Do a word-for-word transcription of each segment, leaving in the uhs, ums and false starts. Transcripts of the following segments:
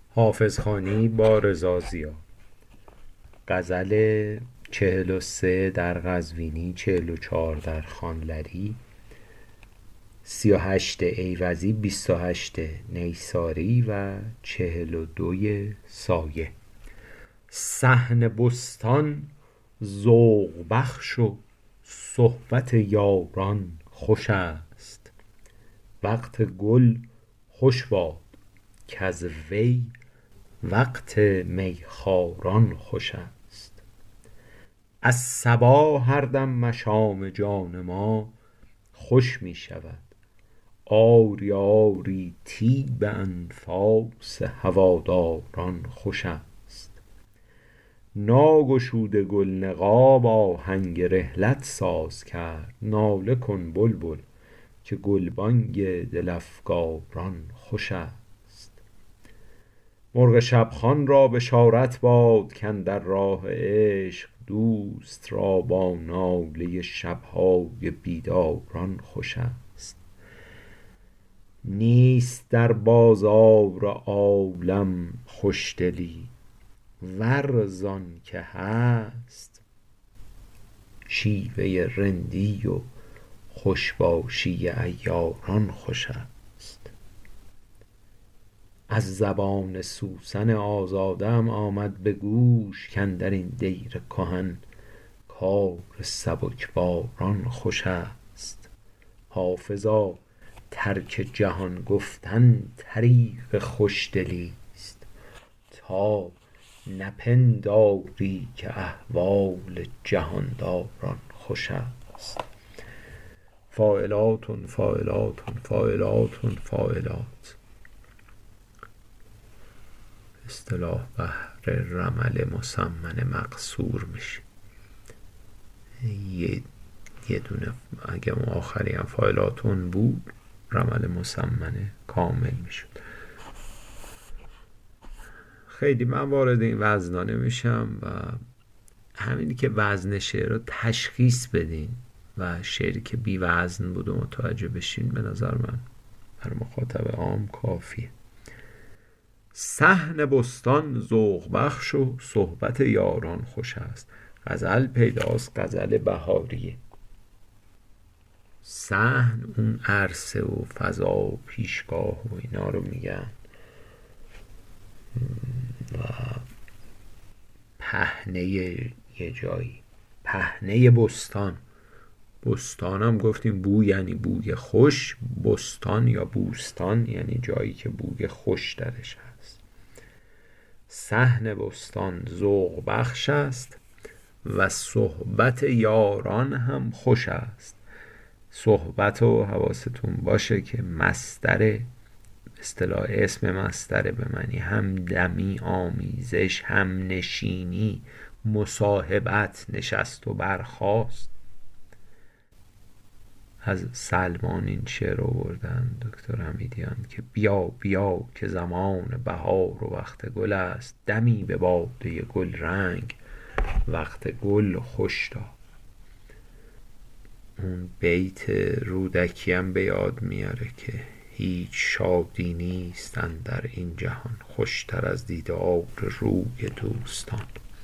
حافظخوانی با رضا ضیا. غزل چهل و سه در قزوینی، چهل و چهار در خانلری، سی و هشت ایوزی، بیست و هشت نیساری و چهل و دوی سایه. صحن بستان ذوق بخش و صحبت یاران خوش است. وقت گل خوش باد کز وی وقت میخواران خوش است. از صبا هر دم مشام جان ما خوش می شود. آری آری طیب انفاس هواداران خوش است. ناگشوده گل نقاب آهنگ رحلت ساز کرد. ناله کن بلبل که گلبانگ دل افگاران خوش است. مرغ شبخوان را بشارت باد کاندر راه عشق دوست را با ناله شبهای بیداران خوش است. نیست در بازار عالم خوشدلی ور زان که هست شیوه رندی و خوشباشی عیاران خوش است. از زبان سوسن آزاده ام آمد به گوش کاندر این دیر کهن کار سبکباران خوش است. حافظا ترک جهان گفتن طریق خوشدلی است تا نپنداری که احوال جهانداران خوش است. فاعلاتن فاعلاتن فاعلاتن فاعلات. اصطلاح بحر رمل مسمن مقصور میشه. یه یه دونه اگه اون آخری هم فاعلاتون بود رمل مسمنه کامل میشد. خیلی من وارد این وزنا نمیشم و همینی که وزن شعر رو تشخیص بدین و شعری که بی وزن بود و متوجه بشین به نظر من برای مخاطب عام کافیه. صحن بستان ذوق بخش و صحبت یاران خوش است. غزل پیداست، غزل بهاریه. صحن اون عرصه و فضا و پیشگاه و اینا رو میگن و پهنه یه جایی، پهنه بستان. بستان هم گفتیم بو یعنی بوی خوش، بستان یا بوستان یعنی جایی که بوی خوش درش هست. صحن بستان ذوق بخش است و صحبت یاران هم خوش است. صحبت و حواستون باشه که مصدر اصطلاح اسم مصدر به معنی همدمی، آمیزش، هم نشینی، مصاحبت، نشست و برخاست. از سلمان این شعر آوردن دکتر حمیدیان که بیا بیا که زمان بهار و وقت گل است. دمی به باده گل رنگ وقت گل خوش دار. اون بیت رودکی هم به یاد میاره که هیچ شادی نیست اندر این جهان خوشتر از دیدار روی دوستان.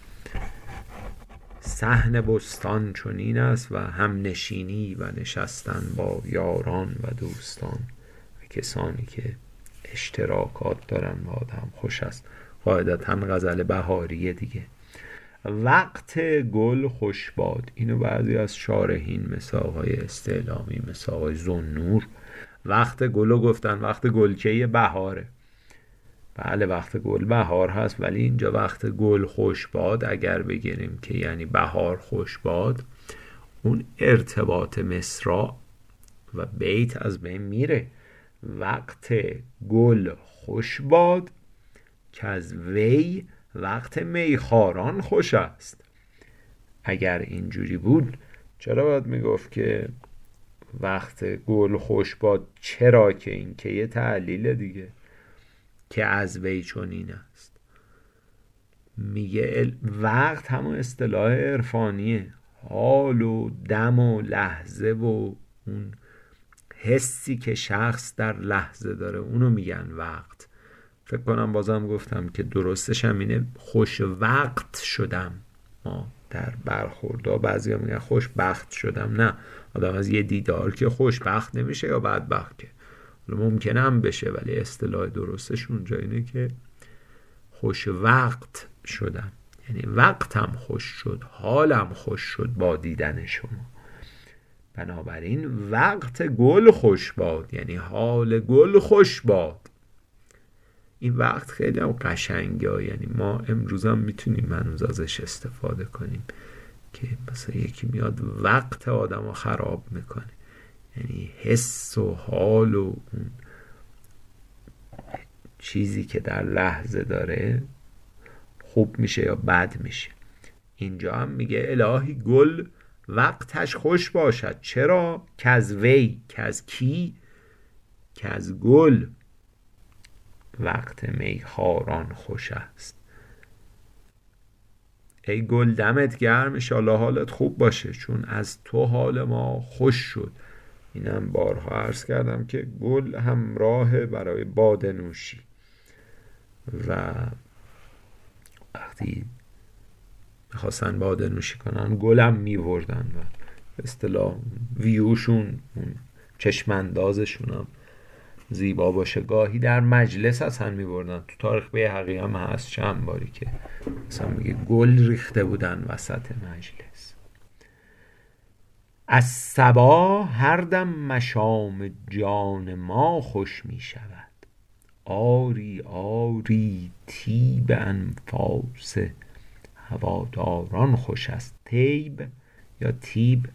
صحن بستان چنین است و هم نشینی و نشستن با یاران و دوستان و کسانی که اشتراکات دارن با آدم خوش است. قاعدتا غزل بهاریه دیگه. وقت گل خوش باد. اینو بعضی از شارحین مثل آقای استعلامی مثل آقای ذوالنور وقت گلو گفتن. وقت گلکه بهاره. بله وقت گل بهار هست ولی اینجا وقت گل خوش باد اگر بگیریم که یعنی بهار خوش باد، اون ارتباط مصرع و بیت از بین میره. وقت گل خوش باد که از وی وقت میخواران خوش است. اگر اینجوری بود چرا باید میگفت که وقت گل خوش باد؟ چرا که این که یه تعلیل دیگه که از وی چنین است. میگه وقت همون اصطلاح عرفانیه، حال و دم و لحظه و اون حسی که شخص در لحظه داره اونو میگن وقت. فکر کنم بازم گفتم که درستش هم اینه خوش وقت شدم. ما در برخوردها بعضیا میگن خوشبخت شدم. نه، آدم از یه دیدار که خوشبخت نمیشه یا بدبخت، که ممکنه هم بشه، ولی اصطلاح درستش اونجا اینه که خوش وقت شدم، یعنی وقتم خوش شد، حالم خوش شد با دیدن شما. بنابراین وقت گل خوش باد، یعنی حال گل خوش باد. این وقت خیلی هم قشنگه، یعنی ما امروز هم میتونیم هنوز ازش استفاده کنیم که مثلا یکی میاد وقت آدم رو خراب میکنه، یعنی حس و حال و اون چیزی که در لحظه داره خوب میشه یا بد میشه. اینجا هم میگه الهی گل وقتش خوش باشد. چرا؟ که از وی، که از کی؟ که از گل وقت میخواران خوش است. ای گل دمت گرم، انشالله حالت خوب باشه، چون از تو حال ما خوش شد. اینم بارها عرض کردم که گل همراه برای باده نوشی و وقتی میخواستن باده نوشی کنن گلم میوردن و به اصطلاح ویوشون، چشماندازشون هم زیبا باشه. گاهی در مجلس اصلا میبردن. تو تاریخ بیهقی هم هست چند باری که مثلا میگه گل ریخته بودن وسط مجلس. از صبا هر دم مشام جان ما خوش میشود. آری آری طیب انفاس هواداران خوش است. طیب یا تیب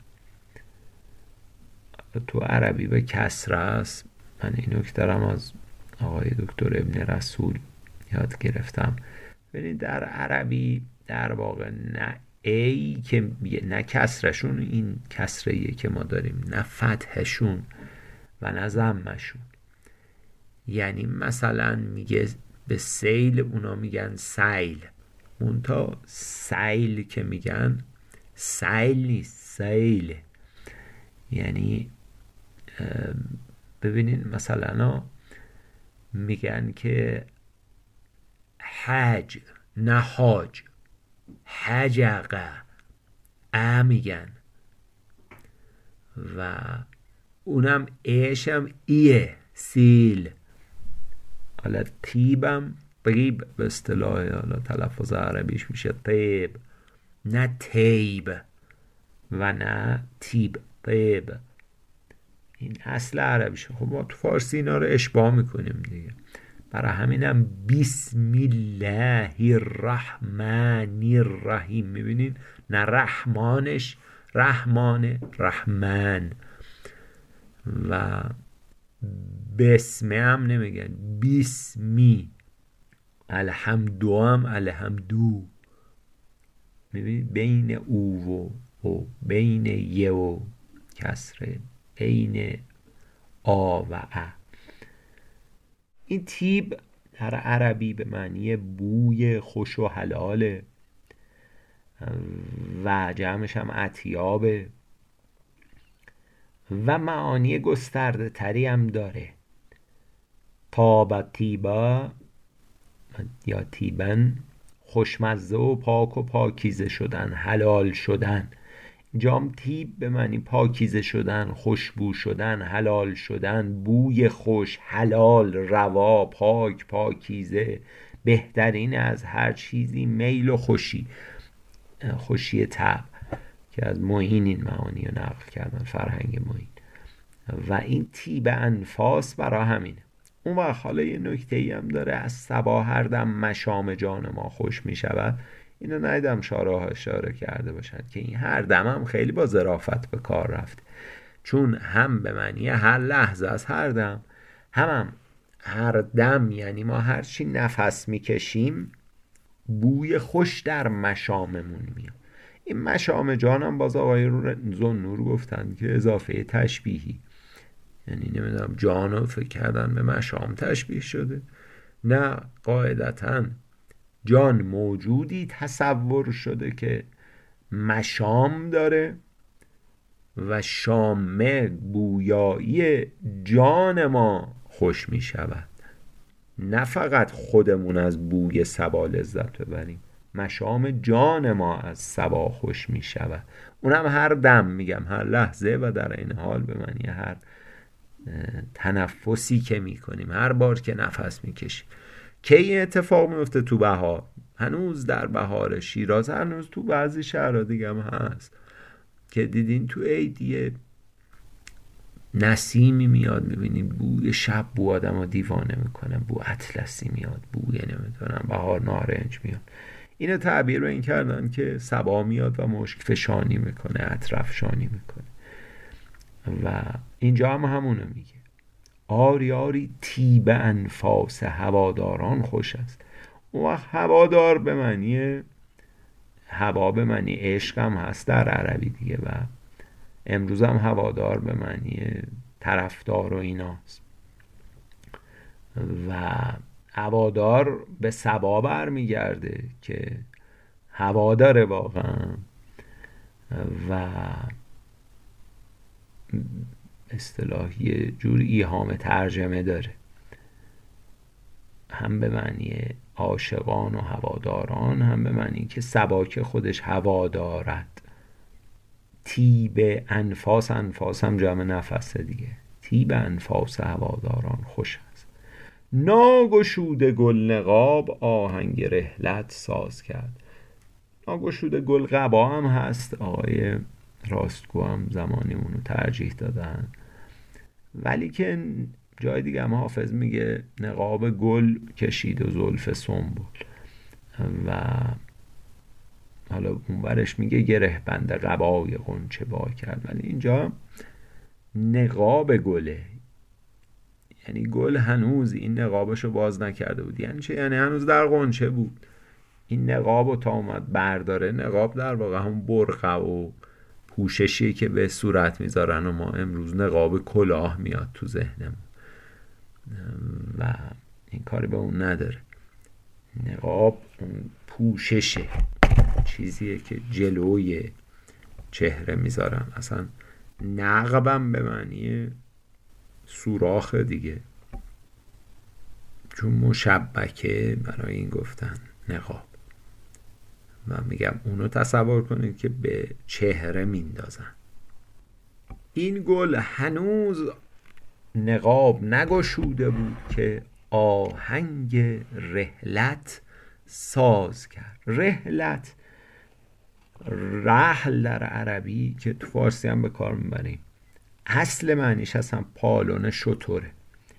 تو عربی به کسره است. من این نکترم از آقای دکتر ابن رسول یاد گرفتم. ببینید در عربی در واقع نه ای که نه کسرشون این کسره‌ایه که ما داریم، نه فتحشون و نه ضمشون. یعنی مثلا میگه به سیل اونا میگن سیل، اون تا سیل که میگن سیل نیست، سیل. یعنی ببینین مثلا میگن که حج نه حاج، حجقه ا میگن و اونم ایش هم ایه سیل. حالا تیبم طیب به اصطلاح حالا تلفظ عربیش میشه طیب، نه تیب و نه تیب، طیب. این اصل عربیشه. خب ما تو فارسی اینا رو اشباع میکنیم دیگه. برای همینم بسم الله الرحمن الرحیم میبینین، نه رحمانش رحمان، رحمان. و بسمه هم نمیگن، بسمی. الحمدو هم الحمدو. میبینید بین او و او، بین یه و کسره، بین آ و ا. این تیب در عربی به معنی بوی خوش و حلاله و جمعش هم اطیابه و معانی گسترده تری هم داره. طاب تیبا یا تیبن، خوشمزه و پاک و پاکیزه شدن، حلال شدن. جام تیب به معنی پاکیزه شدن، خوشبو شدن، حلال شدن، بوی خوش، حلال، روا، پاک، پاکیزه، بهترین از هر چیزی، میل و خوشی، خوشی طبع که از معین این معانی رو نقل کردن، فرهنگ معین. و این تیب انفاس برای همینه. اون وقت حالا یه نکته ای هم داره، از صبا هر دم مشام جان ما خوش می شود. اینو ندیدم شارح اشاره کرده باشد که این هر دم هم خیلی با ظرافت به کار رفته، چون هم به معنی هر لحظه از هر دم، هم, هم هر دم یعنی ما هر چی نفس میکشیم بوی خوش در مشاممون میاد. این مشام جان هم باز آقای ذوالنور گفتن که اضافه تشبیهی، یعنی نمیدونم جانو فکر کردن به مشام تشبیه شده. نه، قاعدتاً جان موجودی تصور شده که مشام داره و شامه بویایی جان ما خوش می شود. نه فقط خودمون از بوی صبا لذت ببریم، مشام جان ما از صبا خوش می شود. اونم هر دم، میگم هر لحظه، و در این حال به معنی هر تنفسی که می کنیم، هر بار که نفس می کشیم. که این اتفاق میفته تو بهار، هنوز در بهار شیراز، هنوز تو بعضی شهرها دیگه هم هست که دیدین تو عیدیه نسیمی میاد، میبینیم بوی شب بو آدم ها دیوانه میکنه، بو اطلسی میاد، بوی نمیدونم بهار نارنج میاد. اینو تعبیر به این کردن که صبا میاد و مشک فشانی میکنه، اطرف شانی میکنه. و اینجا هم همونو میگه، آری آری تیب انفاس هواداران خوش است. اون وقت هوادار به معنی هوا، به معنی عشق هم هست در عربی دیگه، و امروز هم هوادار به معنی طرفدار و ایناست. و هوادار به صبا برمیگرده که هوا داره واقعا، و اصطلاحی جور ایهام ترجمه داره، هم به معنی عاشقان و هواداران، هم به معنی که صبا که خودش هوا دارد. تیب انفاس، انفاس هم جمع نفسه دیگه، تیب انفاس هواداران خوش است. ناگشوده گل نقاب آهنگ رحلت ساز کرد. ناگشوده گل قبا هم هست، آقای راستگو هم زمانیمونو ترجیح دادن، ولی که جای دیگه هم حافظ میگه نقاب گل کشید و زلف سنبل، و حالا اونورش میگه گره بند قبای غنچه با کرد، ولی اینجا نقاب گله، یعنی گل هنوز این نقابشو باز نکرده بود. یعنی چه؟ یعنی هنوز در غنچه بود. این نقابو تا اومد برداره، نقاب در واقع هم برقع و پوششی که به صورت میذارن و ما امروز نقاب کلاه میاد تو ذهنمون و این کاری به اون نداره. نقاب اون پوششه، چیزیه که جلوی چهره میذارن. اصلا نقبم به معنی سوراخ دیگه، چون مشبکه برای این گفتن نقاب. و میگم اونو تصور کنید که به چهره میندازن. این گل هنوز نقاب نگشوده بود که آهنگ رحلت ساز کرد. رحلت، رحل در عربی که تو فارسی هم به کار میبریم، اصل معنیش اصلا پالون شتره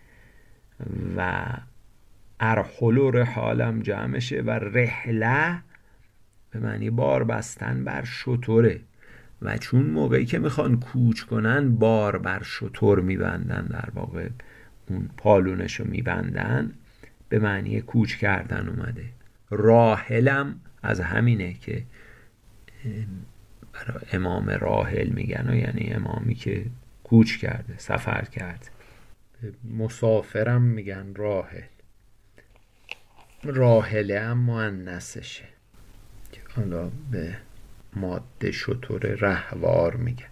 و ارحل و رحالم جمعشه و رحله به معنی بار بستن بر شتره. و چون موقعی که میخوان کوچ کنن بار بر شتر میبندن، در واقع اون پالونشو میبندن، به معنی کوچ کردن اومده. راحلم از همینه که برای امام راحل میگن، و یعنی امامی که کوچ کرده، سفر کرده. مسافرم میگن راحل. راحله هم مؤنثشه که حالا به ماده شتر رهوار میگن.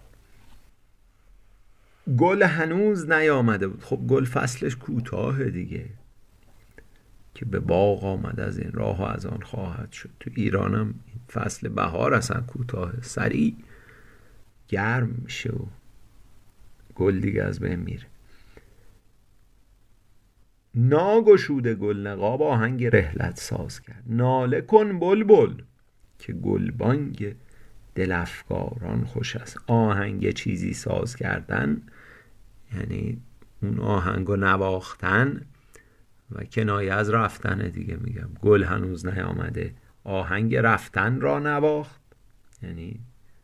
گل هنوز نیامده بود. خب گل فصلش کوتاه دیگه، که به باغ آمد از این راه و از آن خواهد شد. تو ایران هم فصل بهار اصلا کوتاه، سریع گرم میشه و گل دیگه از بین میره. ناگشوده گل نقاب آهنگ رحلت ساز کرد. ناله کن بلبل که گلبانگ دل افگاران خوش است. آهنگ چیزی ساز کردن یعنی اون آهنگو نواختن و کنایه از رفتن دیگه. میگم گل هنوز نیامده، آهنگ رفتن را نواخت یعنی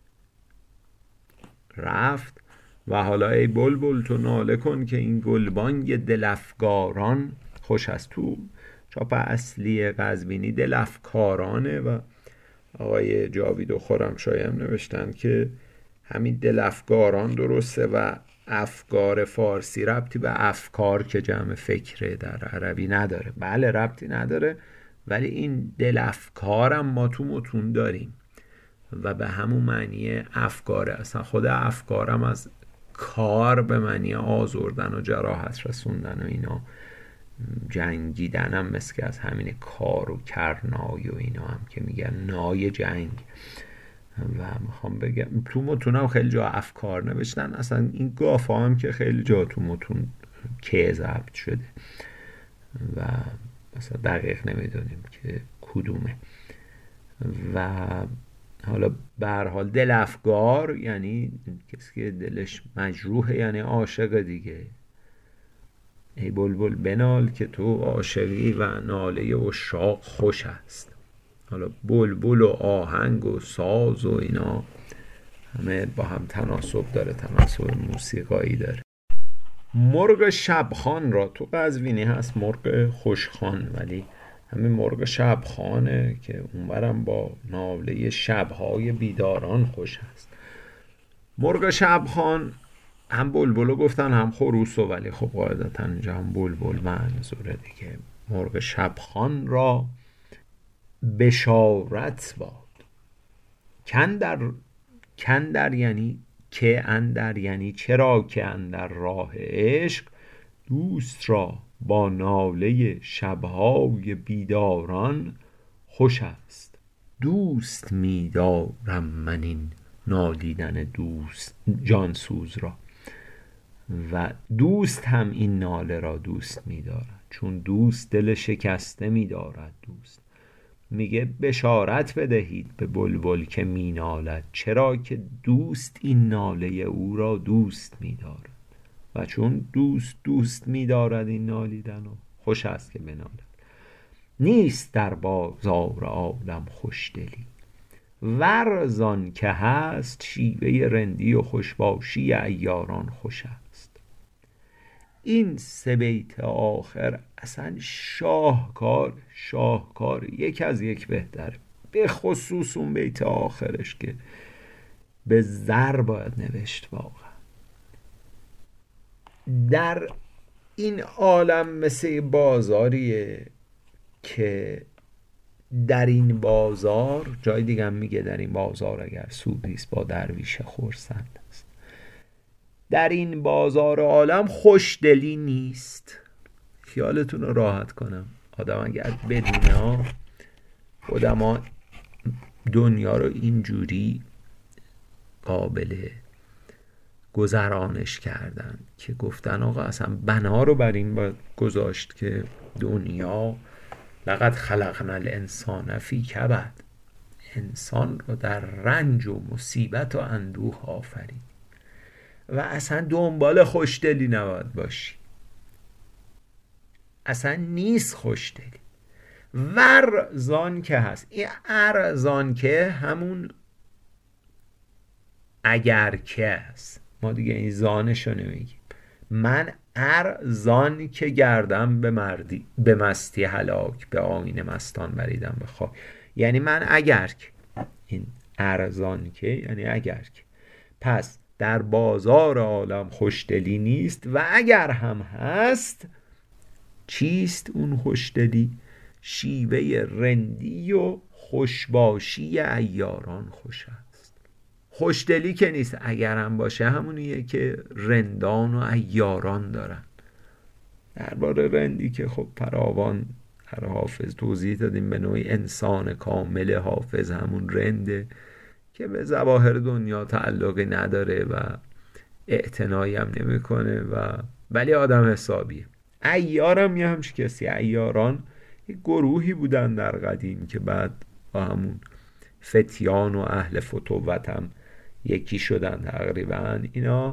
رفت. و حالا ای بلبل تو ناله کن که این گلبانگ دل افگاران خوش است. تو چاپ اصلی قزوینی دل افکارانه و آقای جاوید و خرمشاهی هم نوشتن که همین دل افگاران درسته و افکار فارسی ربطی به افکار که جمع فکره در عربی نداره. بله ربطی نداره، ولی این دل افکارم ما تو متون داریم و به همون معنی افکاره. اصلا خود افکارم از کار به معنی آزردن و جراحت رسوندن و اینا جنگیدن هم مثل که از همین کار و کرنای و اینا هم که میگن نای جنگ. و میخوام بگم تو متونم خیلی جا افکار نوشتن، اصلا این گافا هم که خیلی جا تو متون که ضبط شده و مثلا دقیق نمیدونیم که کدومه. و حالا به هر حال دل افگار یعنی کسی که دلش مجروحه، یعنی عاشق دیگه. ای بلبل بنال که تو عاشقی و ناله عشاق خوش است. حالا بلبل و آهنگ و ساز و اینا همه با هم تناسب داره، تناسب موسیقایی داره. مرغ شبخان را تو قزوینی هست مرغ خوشخوان، ولی همین مرغ شبخانه که اونورم با ناله شبهای بیداران خوش هست. مرغ شبخان هم بلبلو گفتن هم خروسو، ولی خب قاعدتا اینجا هم بلبل منظوره دیگه. مرغ شبخان را بشارت باد. کندر کندر یعنی که اندر، یعنی چرا که اندر راه عشق دوست را با ناله شبهای بیداران خوش است. دوست می‌دارم من این نالیدن دوست جانسوز را، و دوست هم این ناله را دوست می‌دارد، چون دوست دل شکسته می‌دارد. دوست میگه بشارت بدهید به بلبل که مینالد، چرا که دوست این ناله او را دوست می‌دارد، و چون دوست دوست می‌دارد این نالیدن و خوش است که بنالد. نیست در بازار عالم خوشدلی، ور زان که هست شیوه رندی و خوشباشی عیاران خوش است. این سه بیت آخر اصلا شاهکار شاهکار یک از یک بهتره، به خصوص اون بیت آخرش که به زر باید نوشت. واقعا در این عالم مثل بازاریه که در این بازار، جای دیگه هم میگه در این بازار اگر سودیست با درویش خرسند است، در این بازار عالم خوشدلی نیست. خیالتون رو راحت کنم، آدم اگر بدونه ها خودم ها دنیا رو اینجوری قابل گذرانش کردن که گفتن آقا اصلا بنا رو بر این باید گذاشت که دنیا لقد خلقنا الانسان فی کبد، انسان رو در رنج و مصیبت و اندوه آفرید و اصلا دنبال خوشدلی نباید باشی، اصلا نیست خوشدلی. ور زان که هست، این ارزان که همون اگر که هست، ما دیگه این زانشو نمیگیم. من ارزان که گردم به مردی به مستی هلاک، به آیین مستان بریدم به خاک. یعنی من اگر که، این ارزان که یعنی اگر که، پس در بازار عالم خوشدلی نیست، و اگر هم هست چیست اون خوشدلی؟ شیوه رندی و خوشباشی عیاران خوش است. خوشدلی که نیست، اگر هم باشه همونیه که رندان و عیاران دارن. درباره رندی که خب فراوان هر حافظ توضیح دادیم، به نوعی انسان کامل حافظ همون رنده که به ظواهر دنیا تعلقی نداره و اعتنایی هم نمیکنه و ولی آدم حسابیه. عیارم یه همش کسی. عیاران یه گروهی بودن در قدیم که بعد با همون فتیان و اهل فتوت هم یکی شدن تقریبا. اینا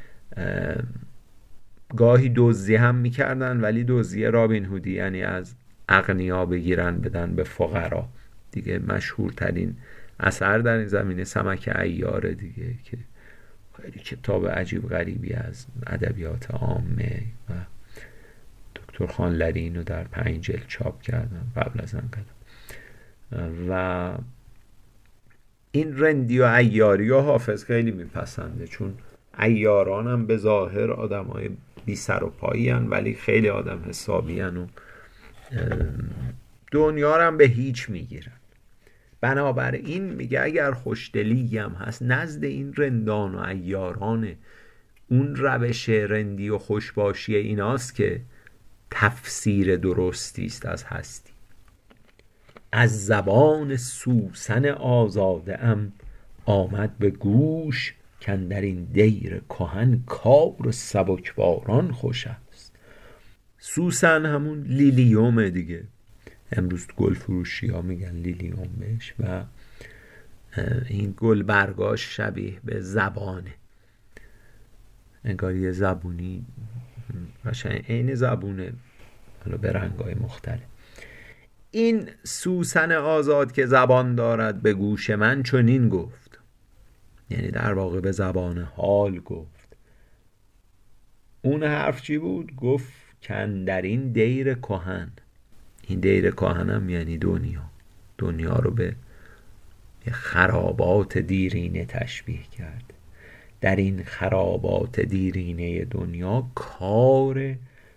گاهی دزدی هم میکردن، ولی دزدی رابین هودی، یعنی از اغنیا بگیرن بدن به فقرا. دیگه مشهورترین اثر در این زمینه سمک عیاره دیگه، که خیلی کتاب عجیب غریبی از ادبیات عامه و دکتر خانلری اینو در پنج جلد چاپ کردن قبل از انقلاب. و این رندی و عیاری و حافظ خیلی میپسنده، چون عیاران هم به ظاهر آدم های بی سر و پایی هن، ولی خیلی آدم حسابی هن و دنیا هم به هیچ میگیرن. بنابراین میگه اگر خوشدلی هم هست نزد این رندان و عیاران، اون روش رندی و خوشباشی ایناست که تفسیر درستی است از هستی. از زبان سوسن آزاده ام آمد به گوش، کاندر این دیر کهن کار سبکباران خوش است. سوسن همون لیلیوم دیگه، امروز گل فروشی ها میگن لیلیوم بهش، و این گل برگاش شبیه به زبانه، انگار یه زبونی قشنگ عین زبونه، حالا به رنگای مختلف. این سوسن آزاد که زبان دارد به گوش من چنین گفت، یعنی در واقع به زبان حال گفت. اون حرف چی بود؟ گفت کاندر این دیر کهن. این دیر کهن هم یعنی دنیا، دنیا رو به خرابات دیرینه تشبیه کرد. در این خرابات دیرینه دنیا کار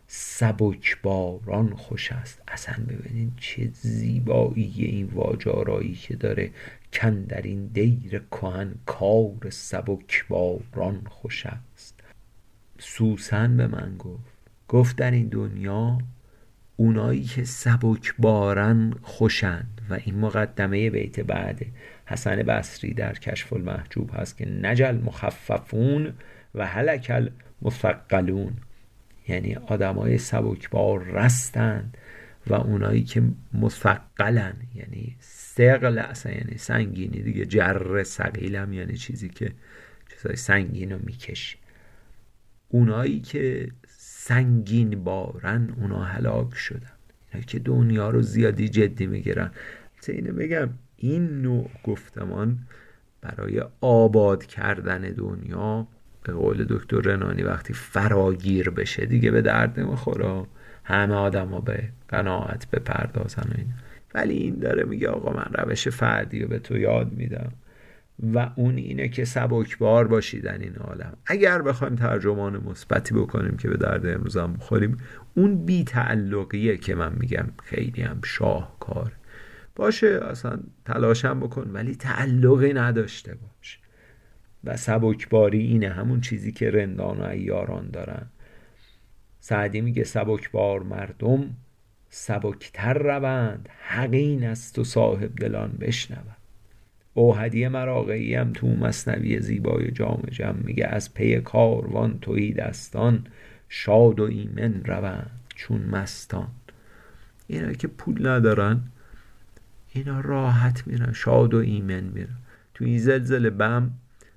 سبکباران خوش است. اصلا ببینید چه زیبایی این واجارایی که داره، کاندر این دیر کهن کار سبکباران خوش است. سوسن به من گفت گفت در این دنیا اونایی که سبکبارن خوشند. و این مقدمه بیت بعده. حسن بصری در کشف المحجوب هست که نجل مخففون و هلک المثقلون، یعنی آدمای سبکبار رستند و اونایی که مثقلن، یعنی ثقل اصلا یعنی سنگینی دیگه، جر ثقیل هم یعنی چیزی که چیزای سنگین رو میکشی. اونایی که سنگین بارن اونا هلاک شدن، اینا که دنیا رو زیادی جدی میگیرن. اینو بگم این نوع گفتمان برای آباد کردن دنیا به قول دکتر رنانی وقتی فراگیر بشه دیگه به درد نمیخوره، همه آدم ها به قناعت بپردازن و این. ولی این داره میگه آقا من روش فردی رو به تو یاد میدم و اون اینه که سبکبار باشی در این عالم. اگر بخوایم ترجمان مثبتی بکنیم که به درد امروز هم بخوریم، اون بی تعلقیه که من میگم خیلی هم شاهکار باشه، اصلا تلاشم بکن ولی تعلقی نداشته باش. و سبکباری اینه، همون چیزی که رندان و عیاران دارن. سعدی میگه سبکبار مردم سبکتر روند، حقین است و صاحب دلان بشنوند. اوحدی مراغه‌ای هم تو مثنوی زیبای جام جم میگه از پی کاروان تهی دستان، شاد و ایمن روند چون مستان. اینا که پول ندارن اینا راحت میرن، شاد و ایمن میرن. تو این زلزله بم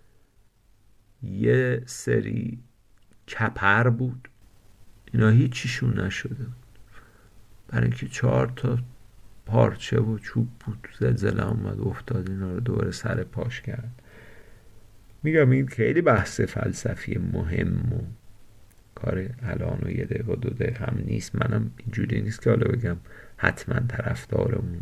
یه سری کپر بود، اینا هیچیشون نشده بود برای اینکه چهار تا پارچه و چوب بود. زلزله اومد افتاد اینا رو دوباره سر پاش کرد. میگم این خیلی بحث فلسفی مهم و کار الان و یه دقیقه و دو دقیقه هم نیست. منم اینجوری نیست که حالا بگم حتما طرفدار اون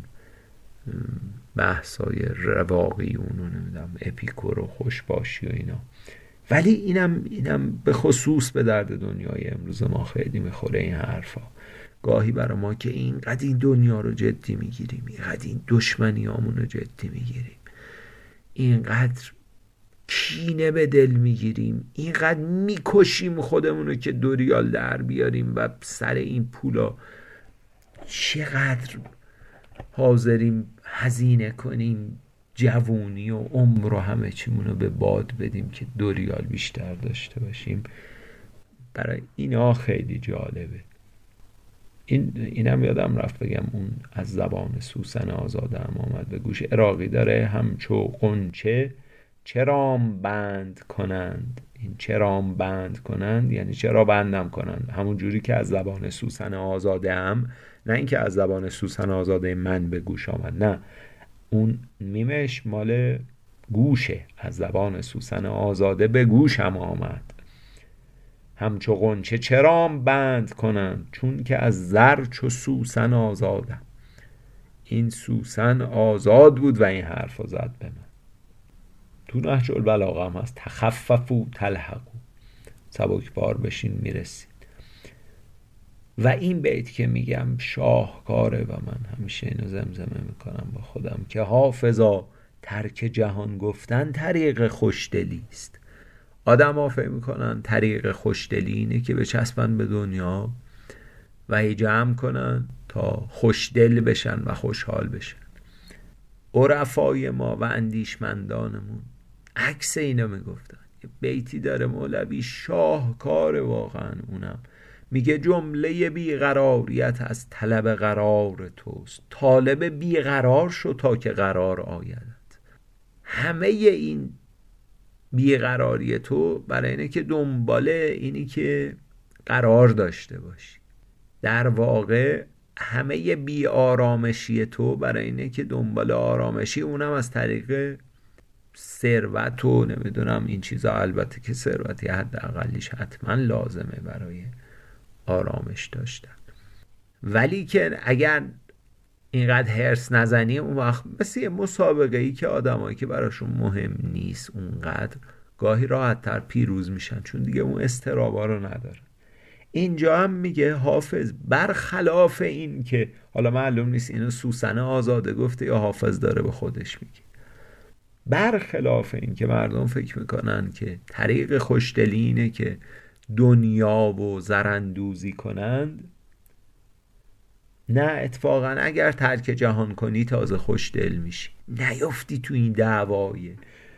بحثای رواقیون و نمیدونم اپیکور و خوشباشی و اینا، ولی اینم اینم به خصوص به درد دنیای امروز ما خیلی میخوره این حرفا. گاهی برای ما که اینقدر این دنیا رو جدی میگیریم، اینقدر این دشمنیامون رو جدی میگیریم، اینقدر کینه به دل میگیریم، اینقدر میکشیم خودمونو که دو ریال در بیاریم و سر این پولا چقدر حاضریم هزینه کنیم جوونی و عمر و همه چیمونو به باد بدیم که دو ریال بیشتر داشته باشیم. برای اینا خیلی جالبه. این اینم یادم رفت بگم، اون از زبان سوسن آزاده هم آمد به گوش. عراقی داره همچو غنچه چرام بند کنند. این چرام بند کنند یعنی چرا بندم کنند، همون جوری که از زبان سوسن آزاده هم، نه اینکه از زبان سوسن آزاده من به گوش آمد، نه اون میمش مال گوشه، از زبان سوسن آزاده به گوش هم آمد. همچو غنچه چرام بند کنند، چون که از زر چو سوسن آزادم. این سوسن آزاد بود و این حرف زد به من. تو نهج البلاغه هم هست تخففوا تلحقوا، سبکبار بشین میرسید. و این بیت که میگم شاهکاره و من همیشه اینو زمزمه میکنم با خودم که حافظا ترک جهان گفتن طریق خوشدلی است. آدم ها فکر میکنن طریق خوشدلی اینه که بچسبن به دنیا و هی جمع کنن تا خوشدل بشن و خوشحال بشن. عرفای ما و اندیشمندانمون عکس اینا میگفتن. یه بیتی داره مولوی شاهکار واقعا، اونم میگه جمله بیقراریت از طلب قرار توست، طالب بیقرار شو تا که قرار آیدت. همه این بیقراری تو برای اینه که دنباله اینی که قرار داشته باشی. در واقع همه بی آرامشی تو برای اینه که دنبال آرامشی، اونم از طریق ثروت و نمیدونم این چیزا. البته که ثروتی حداقلش حتما لازمه برای آرامش داشتن، ولی که اگر اینقدر هرس نزنی اون وقت مثل یه مسابقه ای که آدمایی که براشون مهم نیست اونقدر گاهی راحت تر پیروز میشن، چون دیگه اون استرابا رو ندارن. اینجا هم میگه حافظ برخلاف این که حالا معلوم نیست اینو سوسن آزاده گفته یا حافظ داره به خودش میگه، برخلاف این که مردم فکر میکنن که طریق خوشدلی اینه که دنیا و زرندوزی کنند، نه اتفاقا اگر ترک جهان کنی تازه خوشدل میشی، نیفتی تو این دعوای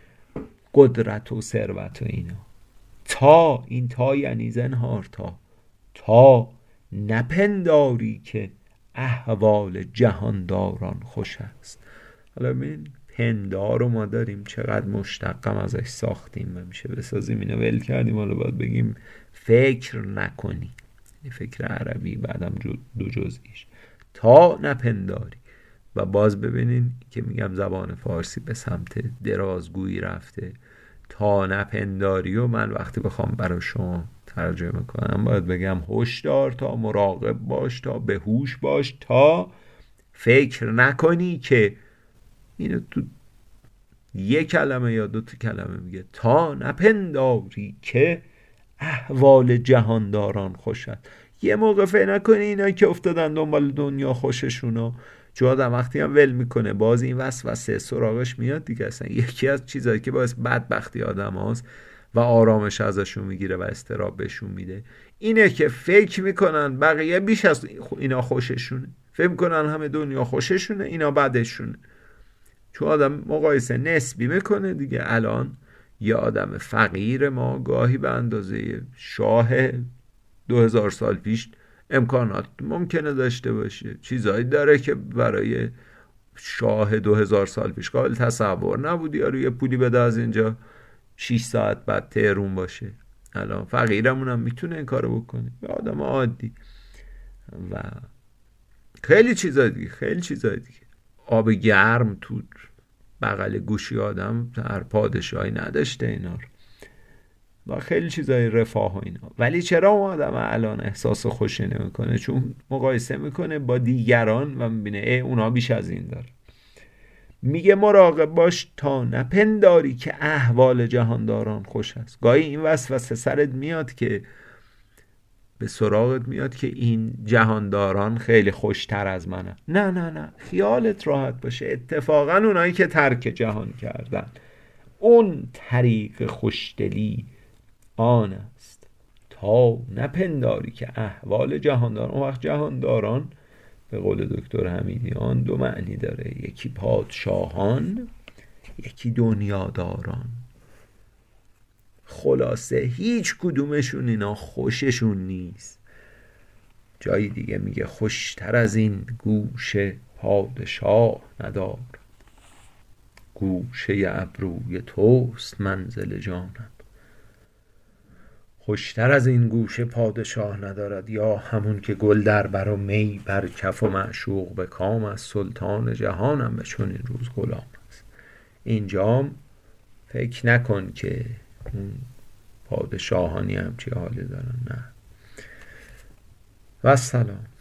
قدرت و ثروت و اینا. تا این تا یعنی زنهار تا تا نپنداری که احوال جهانداران خوش است. حالا ببین پندار رو ما داریم چقدر مشتقم ازش ساختیم و میشه بسازیم اینو ول کردیم، حالا باید بگیم فکر نکنی، فکر عربی بعدم دو جزئیش تا نپنداری. و باز ببینین که میگم زبان فارسی به سمت درازگویی رفته. تا نپنداری و من وقتی بخوام برای شما ترجمه کنم باید بگم هوشدار، تا مراقب باش، تا به هوش باش، تا فکر نکنی که. اینو تو یک کلمه یا دو تا کلمه میگه، تا نپنداری که احوال جهانداران خوش است. یه موقع فکر نکنی اینا که افتادن دنبال دنیا خوششونو، چون آدم وقتی هم ول میکنه باز این وسوسه سراغش میاد دیگه. اصلا یکی از چیزایی که باعث بدبختی آدم هاست و آرامش ازشون میگیره و استراب بهشون میده اینه که فکر میکنن بقیه بیش از اینا خوششونه، فکر میکنن همه دنیا خوششونه اینا بدشونه. چون آدم مقایسه نسبی میکنه دیگه. الان یه آدم فقیر ما گاهی به اندازه شاه دو هزار سال پیش امکانات ممکنه داشته باشه، چیزایی داره که برای شاه دو هزار سال پیش قابل تصور نبود یا روی پولی بده از اینجا شش ساعت بعد تهرون باشه. الان فقیرمون هم میتونه این کارو بکنه، به آدم عادی. و خیلی چیزای دیگه خیلی چیزای دیگه آب گرم تو بغل گوشی آدم هر پادشاهی نداشته اینا رو، و خیلی چیزای رفاه و اینا. ولی چرا اون آدم الان احساس خوشی نمیکنه؟ چون مقایسه میکنه با دیگران و میبینه ای اونا بیش از این داره. میگه مراقب باش تا نپنداری که احوال جهانداران خوش است. گاهی این وسوسه سرت میاد که به سراغت میاد که این جهانداران خیلی خوشتر از منه. نه نه نه، خیالت راحت باشه، اتفاقا اونایی که ترک جهان کردن اون طریق خوشدلی آن است. تا نپنداری که احوال جهانداران، اون وقت جهانداران به قول دکتر حمیدیان دو معنی داره، یکی پادشاهان یکی دنیاداران. خلاصه هیچ کدومشون اینا خوششون نیست. جایی دیگه میگه خوشتر از این گوشه پادشاه ندار، گوشه ابروی توست منزل جانم. خوشتر از این گوشه پادشاه ندارد، یا همون که گل در بر و می بر کف و معشوق به کام از سلطان جهانم به چون این روز غلام است. اینجام فکر نکن که اون پادشاهانی همچی حالی دارن، نه. و السلام.